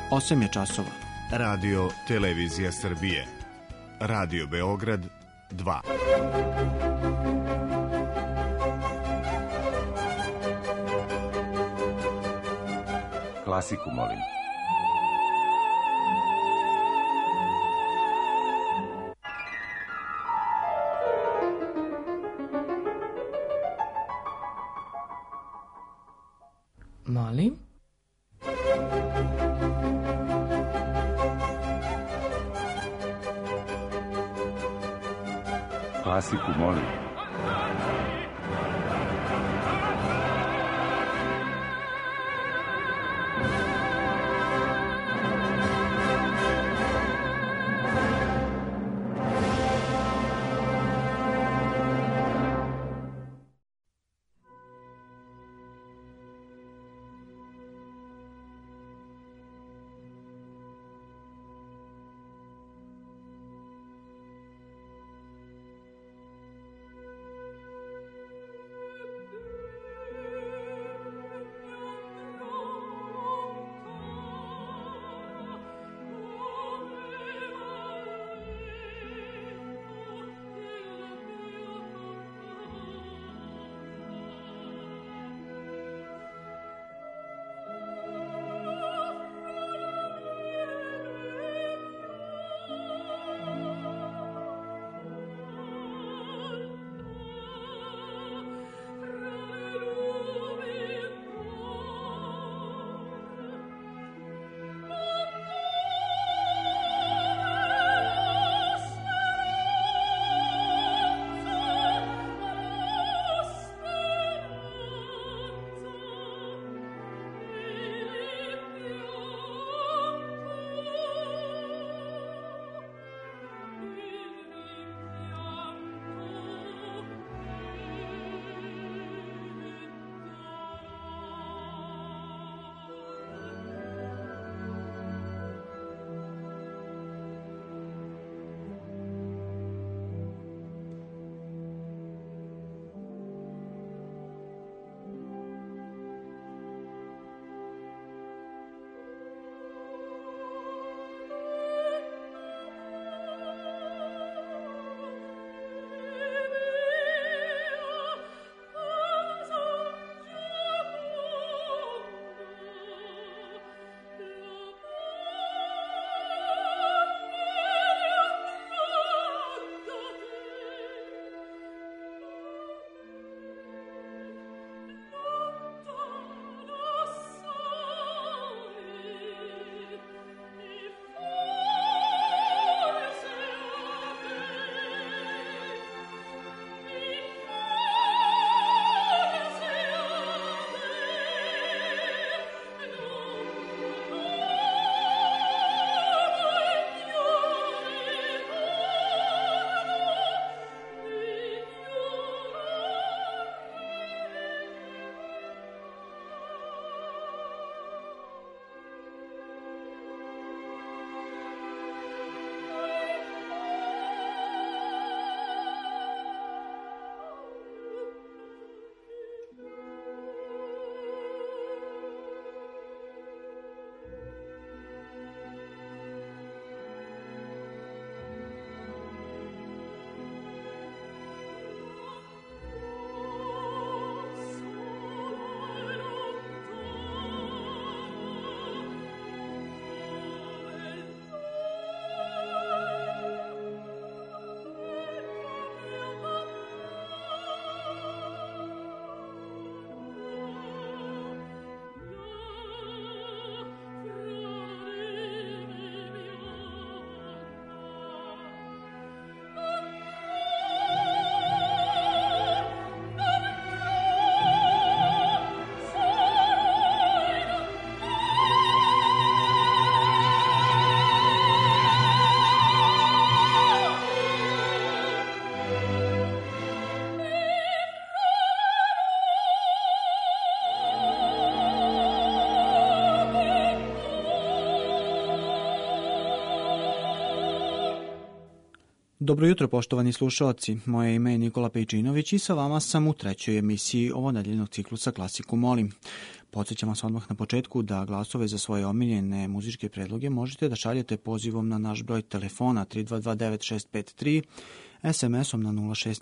8 je časova. Radio Televizija Srbije. Radio Beograd 2. Klasiku, molim. Molim? Klasiku, molim. Dobro jutro, poštovani slušaoci. Moje ime je Nikola Pejčinović i sa vama sam u trećoj emisiji ovonedeljnog ciklusa Klasiku molim. Podsjećam vas odmah na početku da glasove za svoje omiljene muzičke predloge možete da šaljete pozivom na naš broj telefona 3229 653, SMS-om na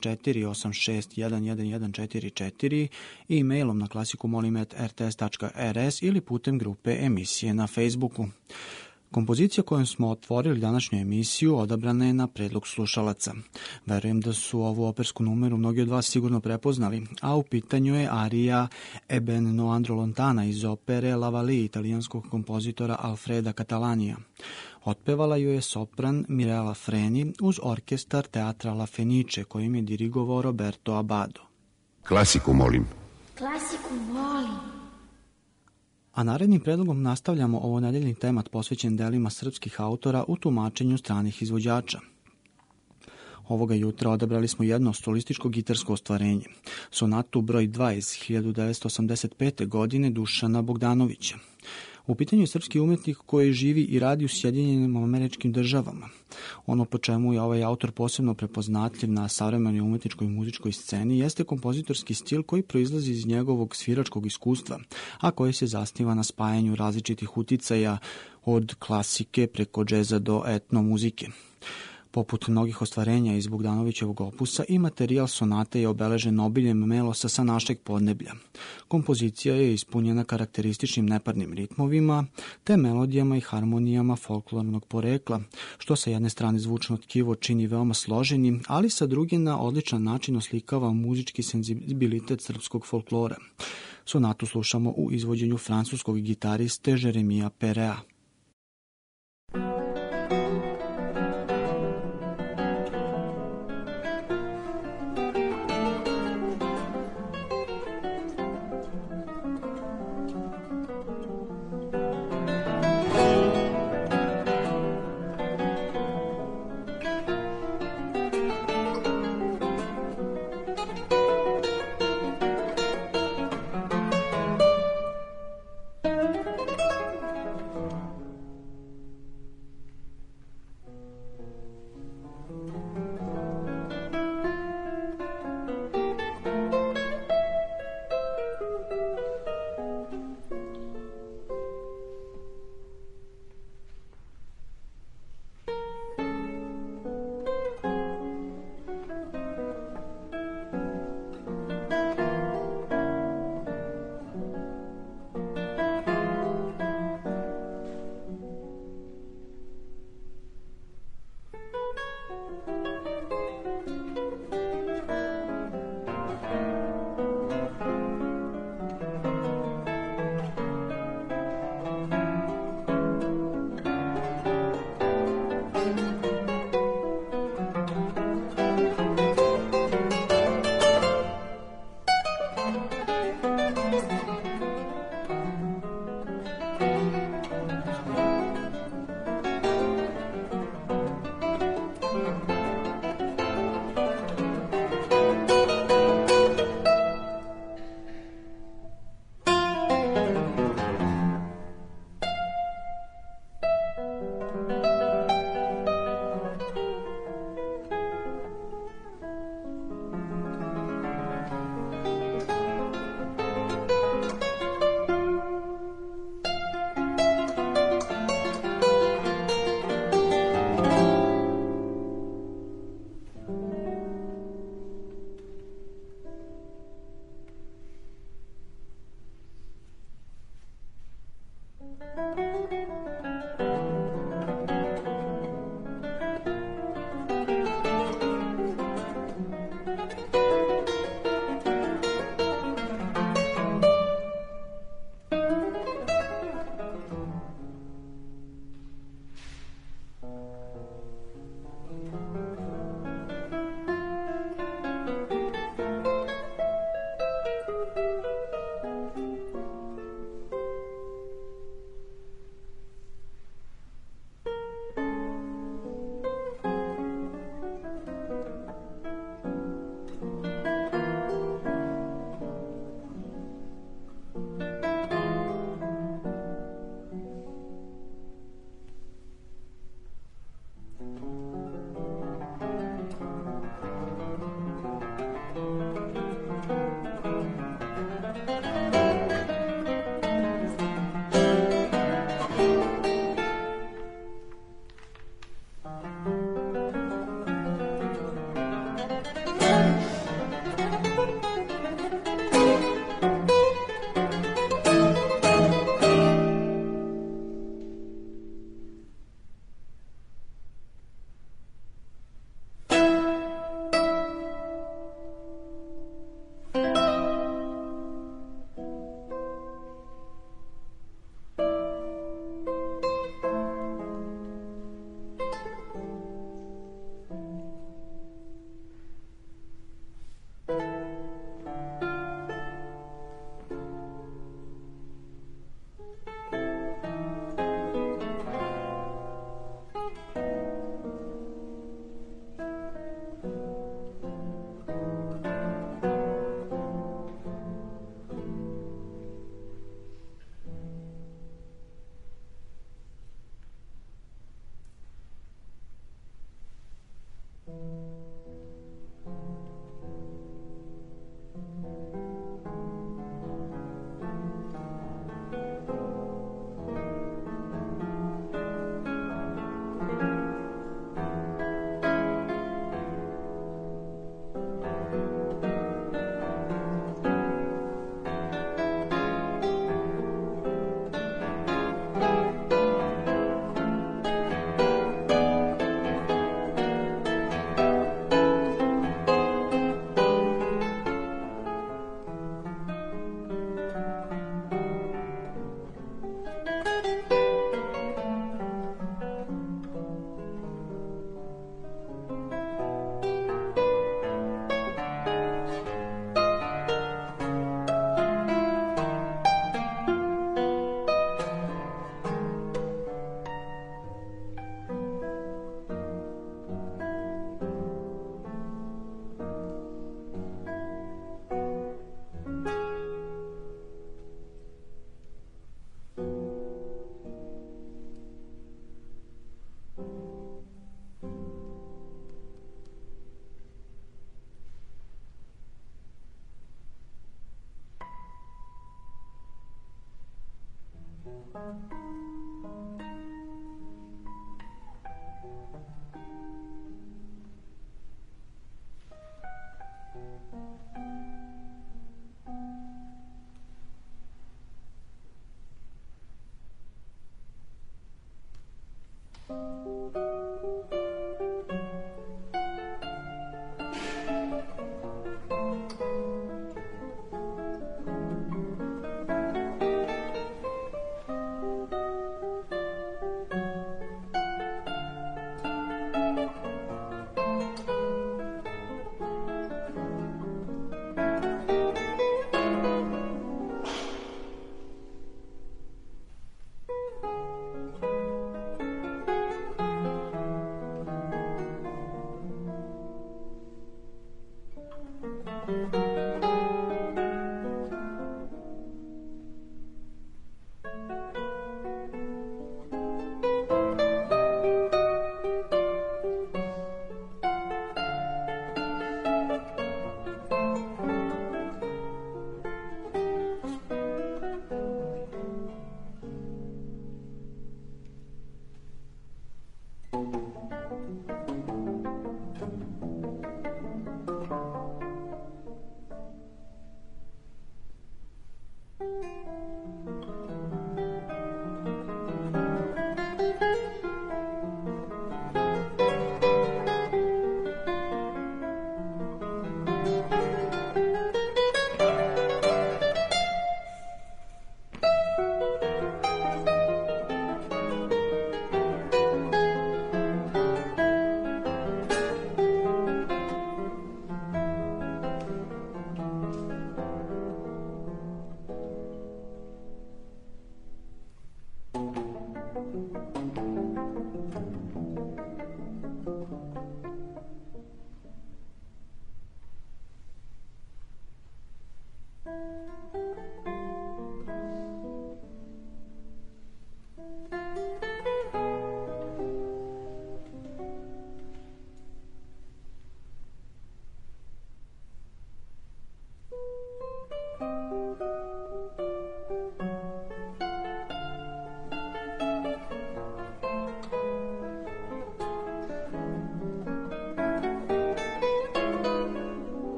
06486111144 i e-mailom na klasikumolim@rts.rs ili putem grupe emisije na Facebooku. Kompozicija kojom smo otvorili današnju emisiju odabrana je na predlog slušalaca. Verujem da su ovu opersku numeru mnogi od vas sigurno prepoznali, a u pitanju je arija Eben no Andro lontana iz opere La Vallée italijanskog kompozitora Alfreda Catalanija. Otpevala ju je sopran Mirella Freni uz orkestar Teatra La Fenice kojim je dirigovao Roberto Abbado. Klasiku molim. Klasiku molim. A narednim predlogom nastavljamo ovo nedeljni temat posvećen delima srpskih autora u tumačenju stranih izvođača. Ovoga jutra odabrali smo jedno solističko gitarsko ostvarenje, sonatu broj 2 iz 1985. godine Dušana Bogdanovića. U pitanju je srpski umetnik koji živi i radi u Sjedinjenim Američkim Državama. Ono po čemu je ovaj autor posebno prepoznatljiv na savremenoj umetničkoj i muzičkoj sceni jeste kompozitorski stil koji proizlazi iz njegovog sviračkog iskustva, a koji se zasniva na spajanju različitih uticaja od klasike preko džeza do etno muzike. Poput mnogih ostvarenja iz Bogdanovićevog opusa i materijal sonate je obeležen obiljem melosa sa našeg podneblja. Kompozicija je ispunjena karakterističnim neparnim ritmovima te melodijama i harmonijama folklornog porekla, što sa jedne strane zvučno tkivo čini veoma složenim, ali sa druge na odličan način oslikava muzički senzibilitet srpskog folklora. Sonatu slušamo u izvođenju francuskog gitariste Jeremija Perea.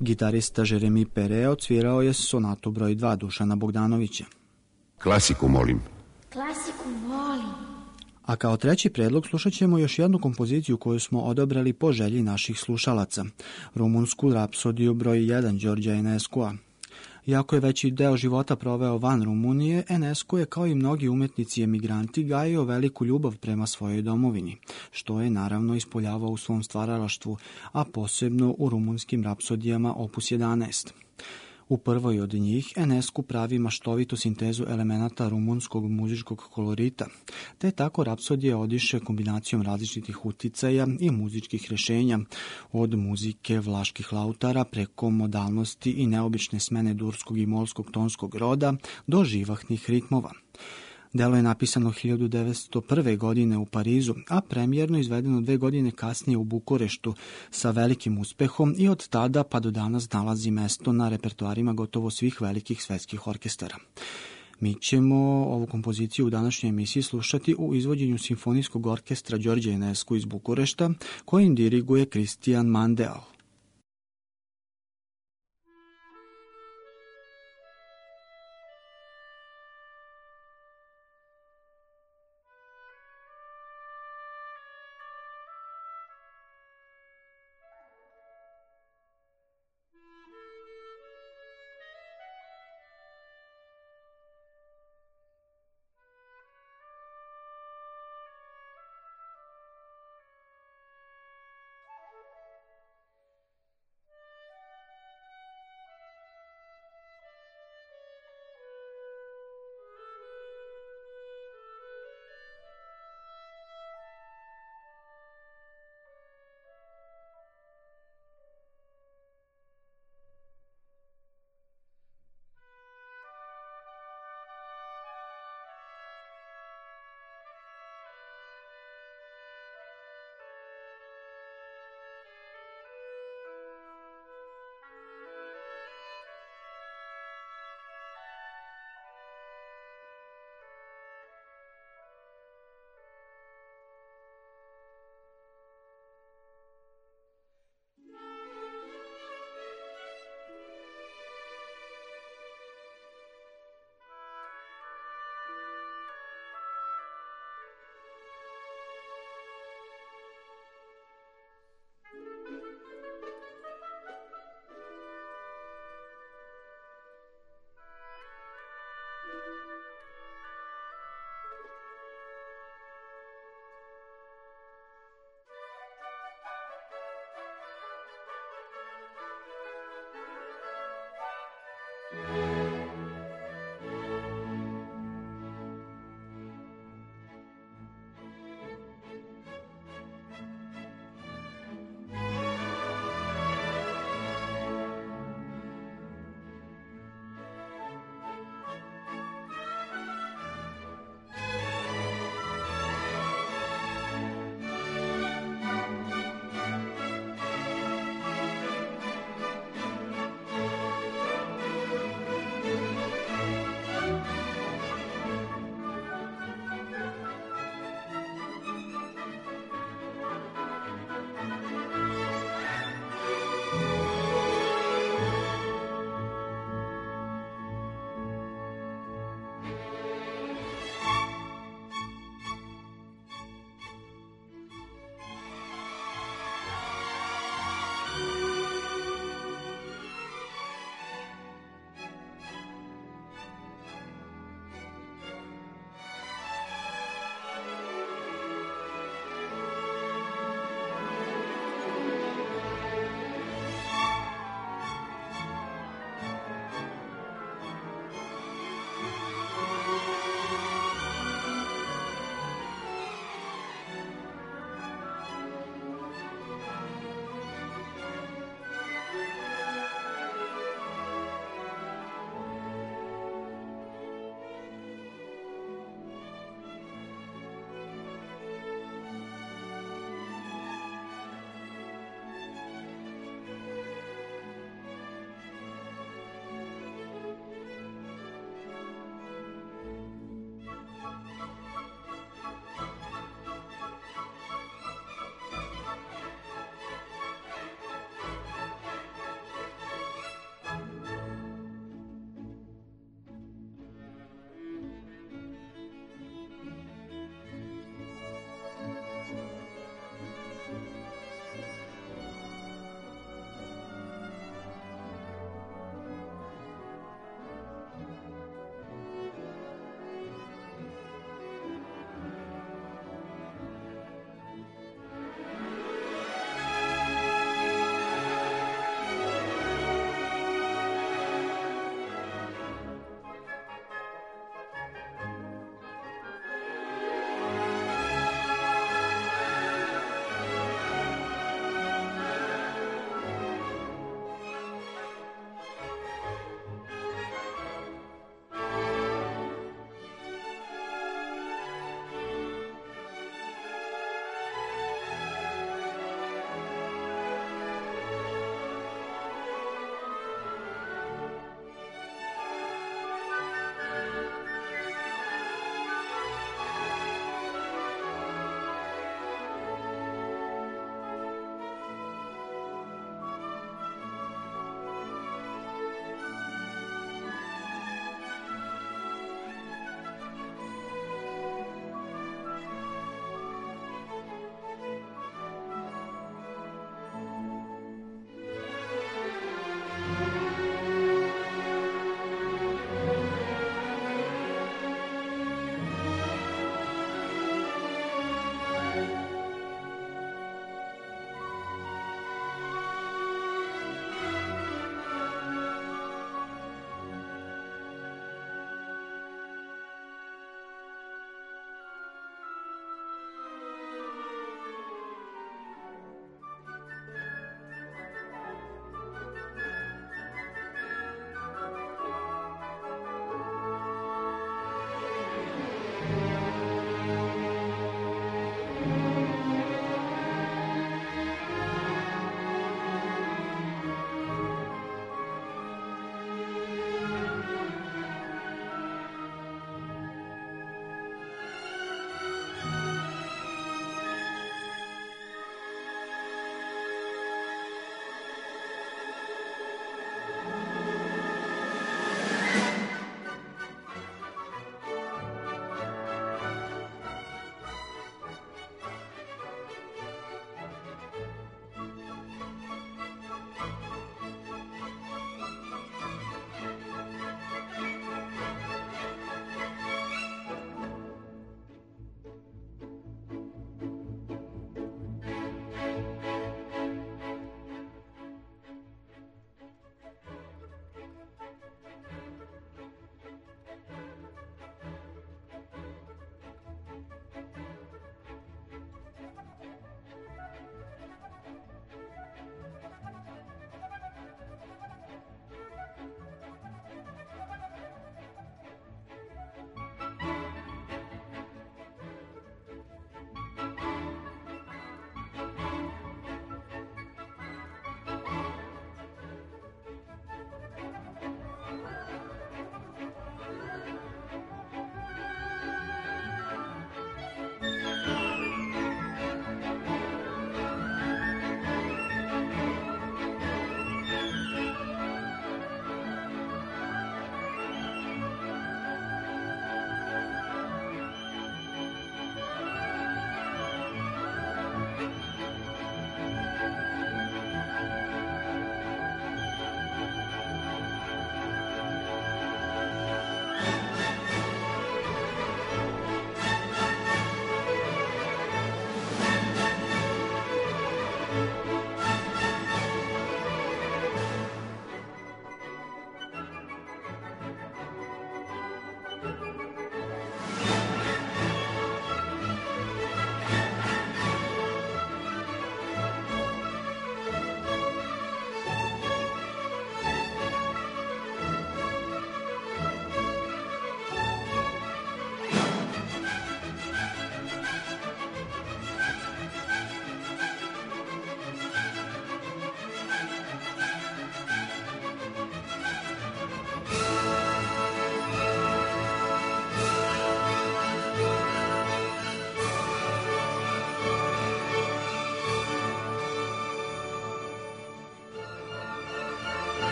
Gitarista Jeremy Pere odsvirao je sonatu broj 2 Dušana Bogdanovića. Klasiku molim. Klasiku volim. A kao treći predlog slušat ćemo još jednu kompoziciju koju smo odabrali po želji naših slušalaca, rumunsku rapsodiju broj 1 Đorđa Enescua. Iako je veći deo života proveo van Rumunije, Enescu je kao i mnogi umetnici emigranti gajio veliku ljubav prema svojoj domovini, što je naravno ispoljavao u svom stvaralaštvu, a posebno u rumunskim rapsodijama Opus 11. U prvoj od njih Enescu pravi maštovitu sintezu elemenata rumunskog muzičkog kolorita, te tako rapsodija odiše kombinacijom različitih uticaja i muzičkih rešenja, od muzike vlaških lautara preko modalnosti i neobične smene durskog i molskog tonskog roda do živahnih ritmova. Delo je napisano 1901. godine u Parizu, a premijerno izvedeno 2 godine kasnije u Bukureštu sa velikim uspehom i od tada pa do danas nalazi mesto na repertoarima gotovo svih velikih svetskih orkestara. Mi ćemo ovu kompoziciju u današnjoj emisiji slušati u izvođenju simfonijskog orkestra Đorđe Enescu iz Bukurešta, kojim diriguje Christian Mandel.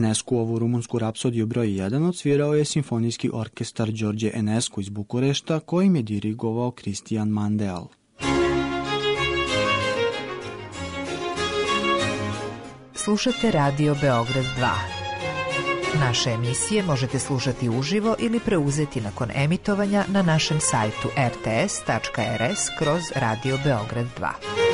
Enescu-ovu rumunsku rapsodiju broj 1 odsvirao je simfonijski orkestar Đorđe Enescu iz Bukurešta, kojim je dirigovao Kristijan Mandeal. Slušate Radio Beograd 2. Naše emisije možete slušati uživo ili preuzeti nakon emitovanja na našem sajtu rts.rs/Radio Beograd 2.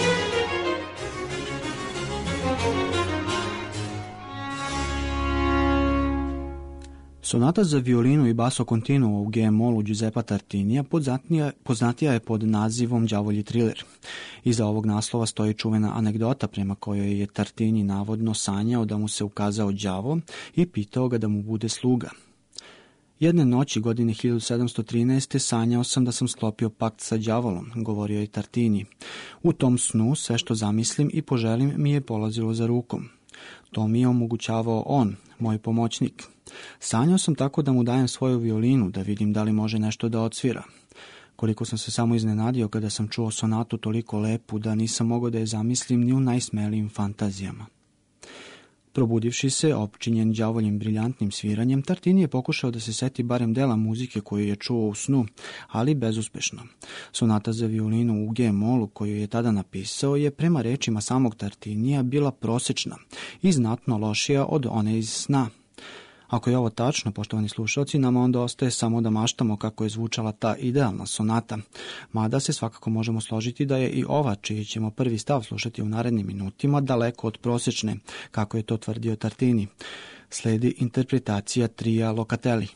Sonata za violinu i basso continuo u G-molu Giuseppa Tartinija poznatija je pod nazivom Đavolji triler. Iza ovog naslova stoji čuvena anegdota prema kojoj je Tartini navodno sanjao da mu se ukazao đavo i pitao ga da mu bude sluga. Jedne noći godine 1713. sanjao sam da sam sklopio pakt sa đavolom, govorio je Tartini. U tom snu sve što zamislim i poželim mi je polazilo za rukom. To mi je omogućavao on, moj pomoćnik. Sanjao sam tako da mu dajem svoju violinu, da vidim da li može nešto da odsvira. Koliko sam se samo iznenadio kada sam čuo sonatu toliko lepu da nisam mogao da je zamislim ni u najsmelijim fantazijama. Probudivši se, opčinjen đavoljim briljantnim sviranjem, Tartini je pokušao da se seti barem dela muzike koju je čuo u snu, ali bezuspešno. Sonata za violinu u G-molu koju je tada napisao je prema rečima samog Tartinija bila prosečna i znatno lošija od one iz sna. Ako je ovo tačno, poštovani slušalci, nama onda ostaje samo da maštamo kako je zvučala ta idealna sonata, mada se svakako možemo složiti da je i ova, čiji ćemo prvi stav slušati u narednim minutima, daleko od prosečne, kako je to tvrdio Tartini. Sledi interpretacija trija Locatelli.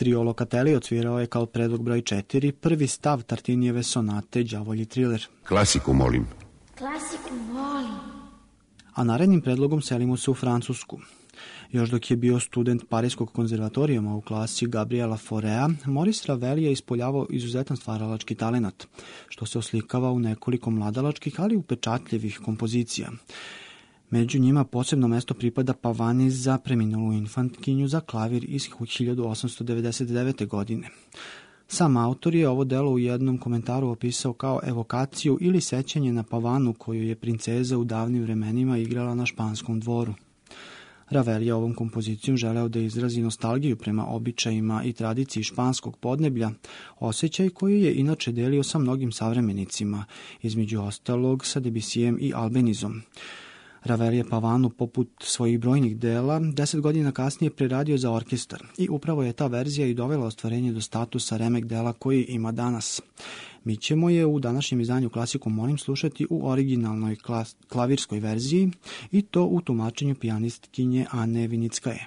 Trio Locatelli odsvirao je kao predlog broj 4 prvi stav Tartinijeve sonate Đavolji triler. Klasiku molim. Klasiku volim. A narednim predlogom selimo se u Francusku. Još dok je bio student Parijskog konzervatorijuma u klasi Gabriela Faurea, Maurice Ravel je ispoljavao izuzetan stvaralački talenat, što se oslikava u nekoliko mladalačkih, ali upečatljivih kompozicija. Među njima posebno mesto pripada Pavani za preminulu infantkinju za klavir iz 1899. godine. Sam autor je ovo delo u jednom komentaru opisao kao evokaciju ili sećanje na Pavanu koju je princeza u davnim vremenima igrala na španskom dvoru. Ravel je ovom kompozicijom želeo da izrazi nostalgiju prema običajima i tradiciji španskog podneblja, osjećaj koji je inače delio sa mnogim savremenicima, između ostalog sa Debussijem i Albenizom. Ravel je Pavanu, poput svojih brojnih dela, 10 godina kasnije preradio za orkestar i upravo je ta verzija i dovela ostvarenje do statusa remek dela koji ima danas. Mi ćemo je u današnjem izdanju Klasiku molim slušati u originalnoj klavirskoj verziji i to u tumačenju pijanistkinje Ane Vinickaje.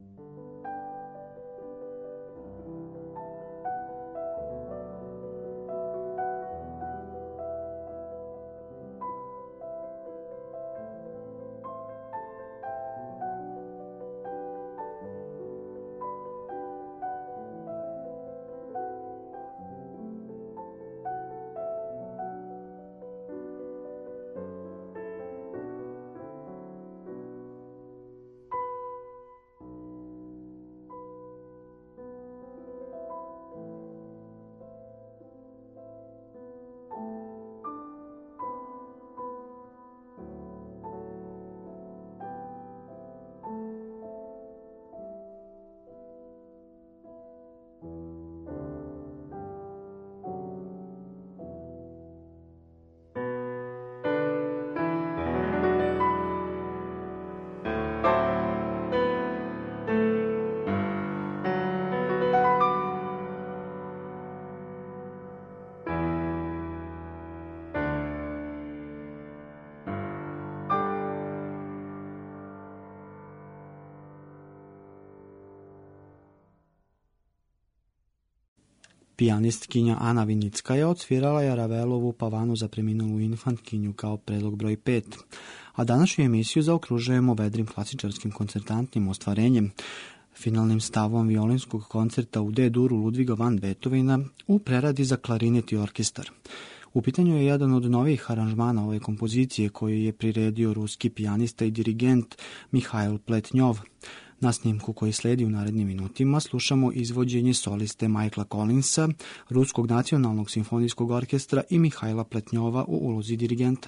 Pijanistkinja Ana Vinickaja odsvirala je Ravelovu Pavanu za preminulu infantkinju kao predlog broj 5, a današnju emisiju zaokružujemo vedrim klasičarskim koncertantnim ostvarenjem, finalnim stavom violinskog koncerta u D-duru Ludviga van Beethovena u preradi za klarinet i orkestar. U pitanju je jedan od novih aranžmana ove kompozicije koju je priredio ruski pijanista i dirigent Mihail Pletnjov. Na snimku koji sledi u narednim minutima slušamo izvođenje soliste Michaela Collinsa, Ruskog nacionalnog simfonijskog orkestra i Mihaila Pletnjova u ulozi dirigenta.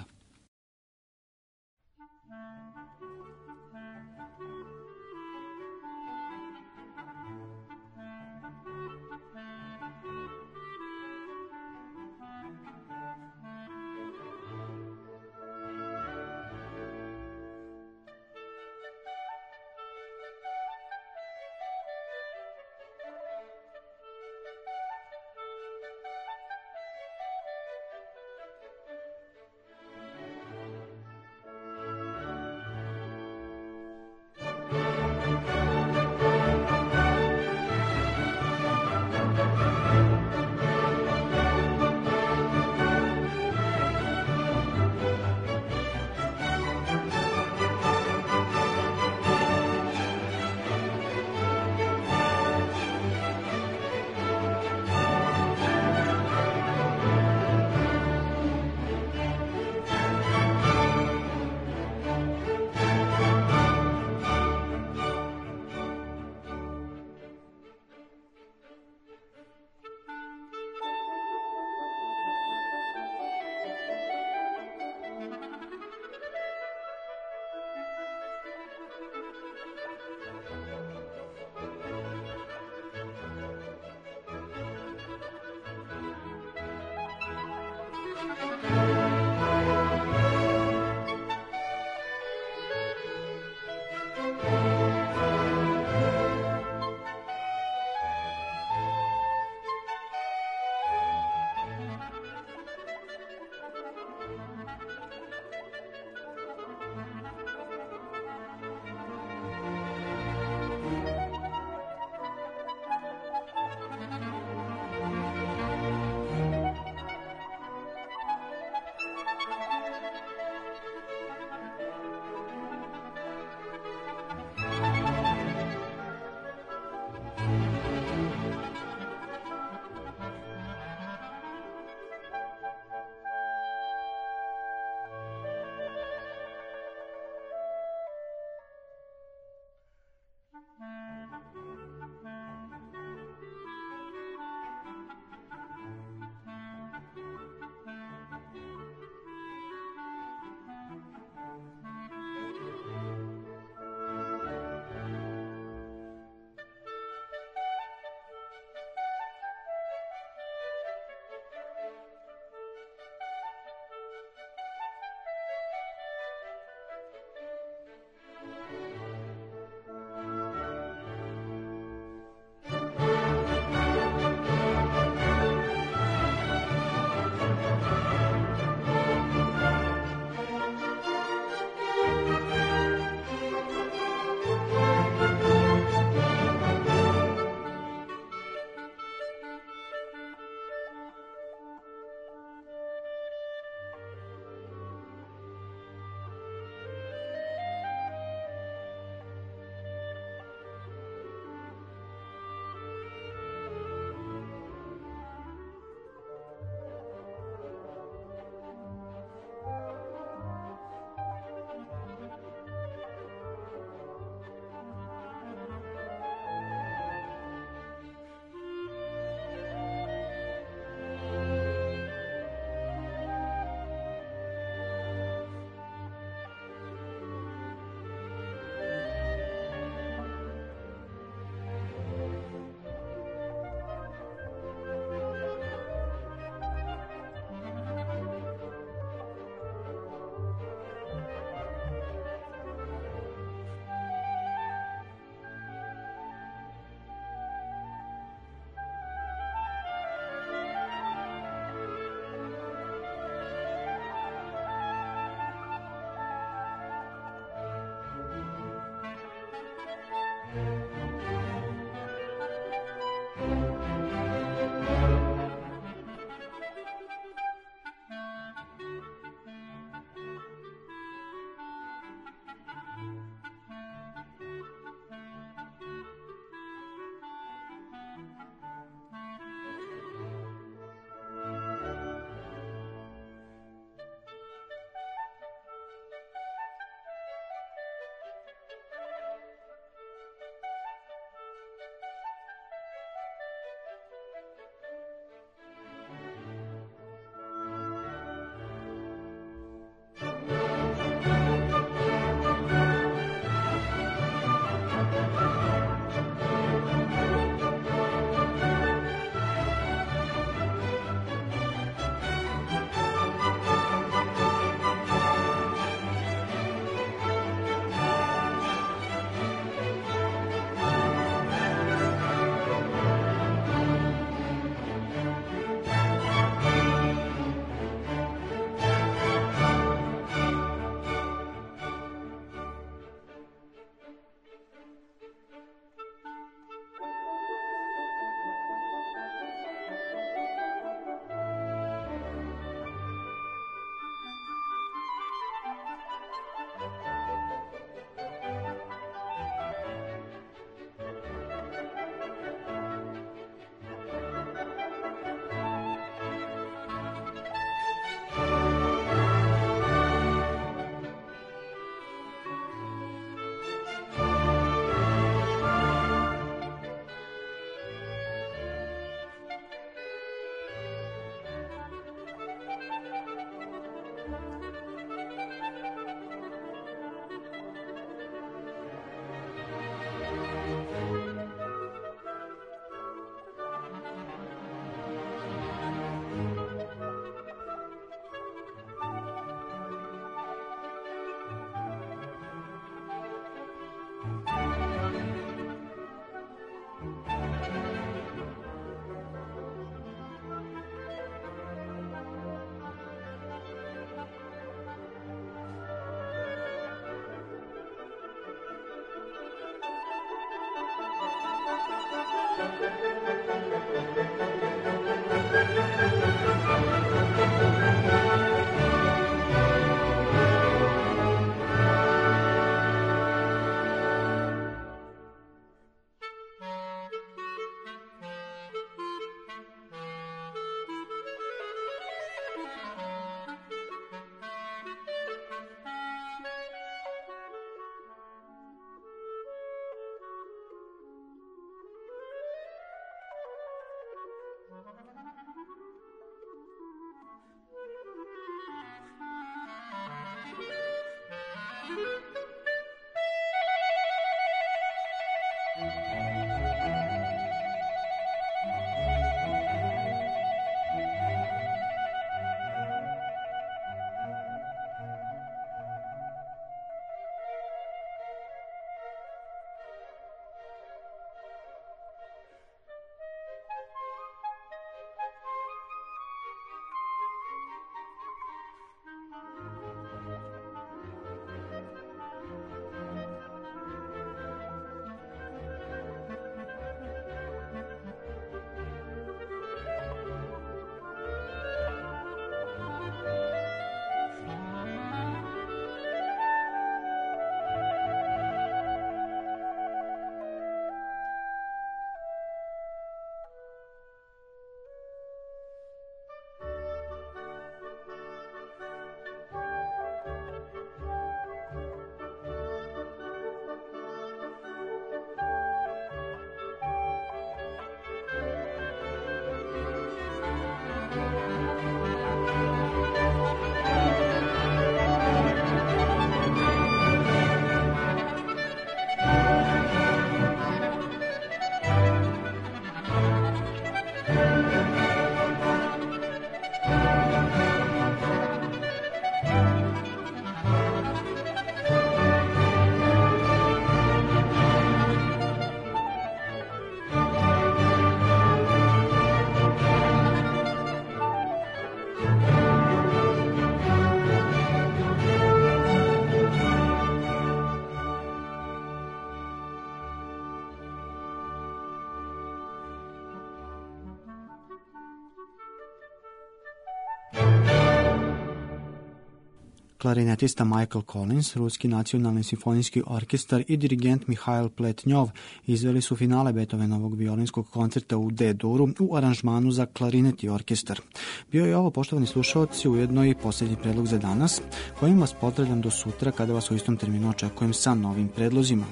Klarinetista Michael Collins, Ruski nacionalni simfonijski orkestar i dirigent Mihail Pletnjov izveli su finale Beethovenovog violinskog koncerta u D-duru u aranžmanu za klarinet i orkestar. Bio je ovo, poštovani slušaoci, ujedno i posljednji predlog za danas, kojim vas pozdravljam do sutra kada vas u istom terminu očekujem sa novim predlozima.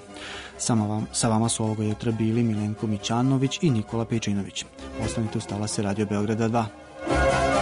Sa vama su ovoga jutra bili Milenko Mićanović i Nikola Pejčinović. Ostanite uz talase Radio Beograda 2.